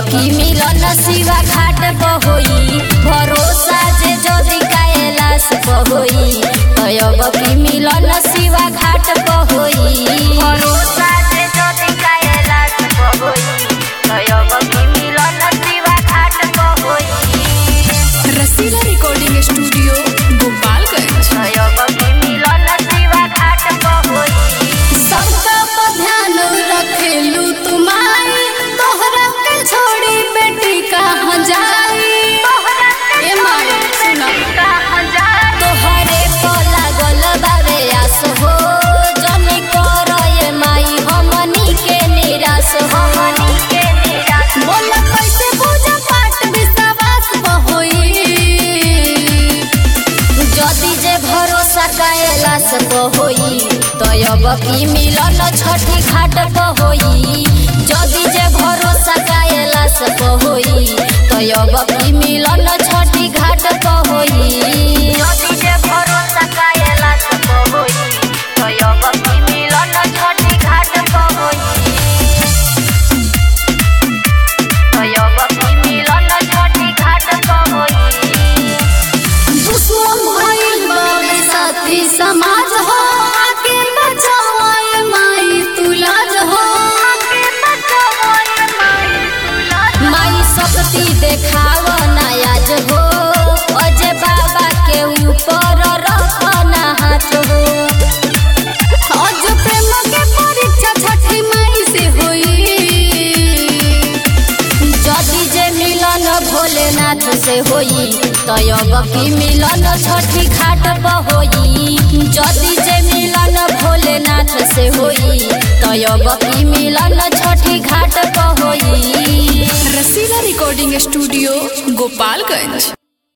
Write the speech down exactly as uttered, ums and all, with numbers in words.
की मिलन शिवा घाट पर होई भरोसा जे जदि कैलाश पर होई तब की मिलन शिवा घाट पर होई भरोसा जे जदि कैलाश पर होई तब की मिलन शिवा घाट पर होई। Rasila recording studio Gopalganj. तब की मिलन शिवा घाट पर होई। सबका पर ध्यान रखेलू तुम्हारी तोहरा के छोड़ी बेटी कहाँ जाई ए माई सुना तोहरे को लागल बावे आस हो जनी कर ये माई हमनी के निराश हमनी के निराश बोला कैसे पूजा पाठ विश्वास होई जदि जे भरोसा कैलाश पर होई तब की मिलन छठी घाट पर होई जदि जे भरोसा कैलाश पर होई तब की मिलन छठी घाट पर होई जदि जे भरोसा कैलाश पर होई तब की मिलन छठी घाट पर होई तब की मिलन छठी घाट पर होई। दुश्मन भइल बावे साथी समाज हो आके बचाओ ए माई तू लाज हो माई शक्ति देखाव नयाज हो अजय बाबा के ऊपर रखना हाथ हो आज प्रेम के परीक्षा छठी माई से होई जदि जे मिलन भोलेनाथ से होई तब की मिलन छठी घाट पर होई जदि जे मिलन भोलेनाथ से होई तब की मिलन छठी घाट पर होई। Rasila recording studio Gopalganj.